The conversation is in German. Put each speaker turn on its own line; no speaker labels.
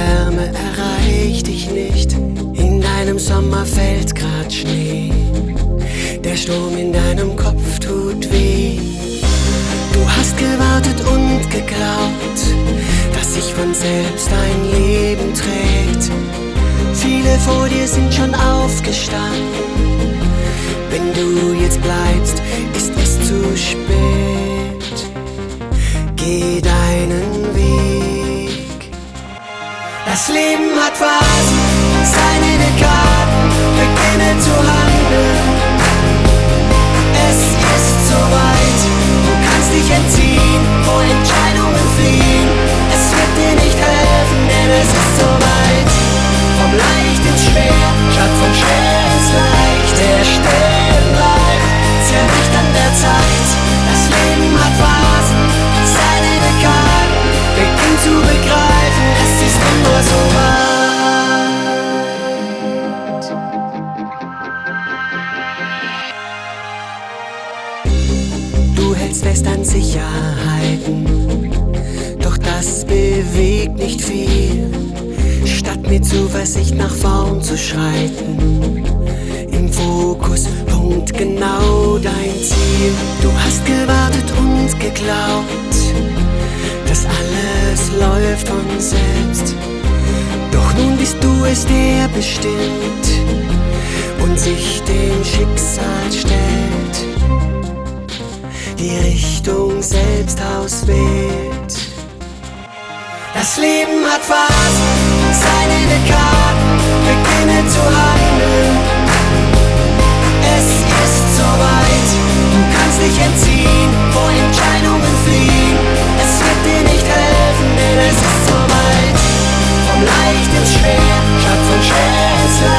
Wärme erreicht dich nicht, in deinem Sommer fällt grad Schnee. Der Sturm in deinem Kopf tut weh. Du hast gewartet und geglaubt, dass sich von selbst dein Leben trägt. Viele vor dir sind schon aufgestanden. Wenn du jetzt bleibst, ist es zu spät. Geh deinen Weg. Das Leben hat Phasen, seine Dekaden, beginne zu handeln. Es ist soweit, du kannst dich entziehen, vor Entscheidungen fliehen. Es wird dir nicht helfen, denn es ist soweit. Vom Leicht ins Schwer, statt von schwer ins Leicht. Der stehen bleibt, zählt nicht an der Zeit. Das Leben hat Phasen, seine Dekaden, beginn zu begreifen, es ist immer so weit. Du hältst fest an Sicherheiten, doch das bewegt nicht viel. Statt mit Zuversicht nach vorn zu schreiten, im Fokuspunkt genau dein Ziel. Du hast gewartet und geglaubt, dass alles läuft von selbst. Doch nun bist du es, der bestimmt und sich dem Schicksal stellt, die Richtung selbst auswählt. Das Leben hat Phasen, seine Dekaden, beginne zu handeln. Es ist soweit, du kannst dich entziehen, vor Entscheidungen fliehen. Es wird dir nicht helfen, denn es ist soweit. Vom Leicht ins Schwer, statt von schwer ins Leicht.